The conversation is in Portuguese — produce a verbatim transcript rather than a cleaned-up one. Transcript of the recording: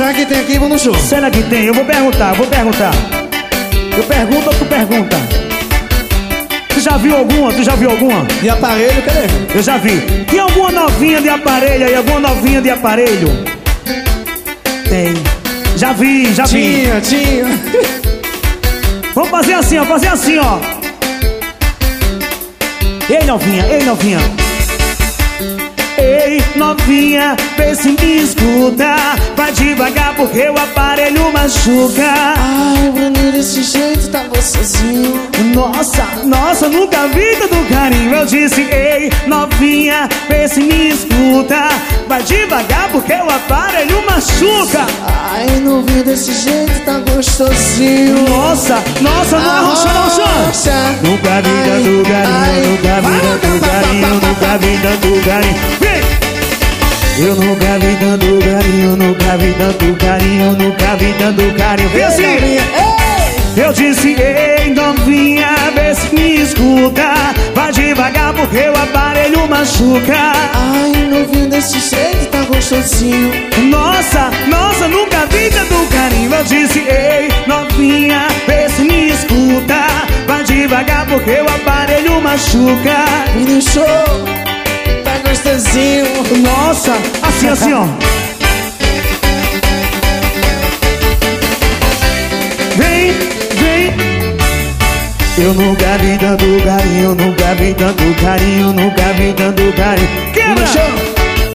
Será que tem aqui? Vamos no show. Será que tem? Eu vou perguntar, eu vou perguntar. Eu pergunto ou tu pergunta? Tu já viu alguma? Tu já viu alguma? De aparelho, cadê? Eu já vi. Tem alguma novinha de aparelho aí? Alguma novinha de aparelho? Tem. Já vi, já vi. Tinha, tinha. Vamos fazer assim, ó, fazer assim, ó. Ei, novinha, ei, novinha. Ei, novinha, vê se me escuta. Vai devagar porque o aparelho machuca. Ai, Bruno, desse jeito tava sozinho. Nossa, nossa, nunca vi tanto carinho. Eu disse, ei, novinha, vê se me escuta. Vai devagar porque o aparelho machuca. Ai, novinho, desse jeito tá gostosinho. Nossa, nossa, não arrocha, não arrocha. Nunca vi tanto carinho, nunca vi tanto carinho, nunca vi tanto carinho. Vem! Eu nunca vi tanto carinho, nunca vi tanto carinho, nunca vi tanto carinho. Vem assim! Eu disse, ei, novinha, vê se me escuta. Vai devagar porque o aparelho machuca. Ai, novinho, desse jeito tá gostosinho. Nossa, nossa, nunca vi tanto carinho. Eu disse, ei, novinha, vê se me escuta. Vai devagar porque o aparelho machuca. Me deixou, tá gostosinho. Nossa, assim, assim, ó. Vem, vem. Eu nunca vi tanto carinho, nunca vi tanto carinho, nunca vi tanto carinho. Quebra!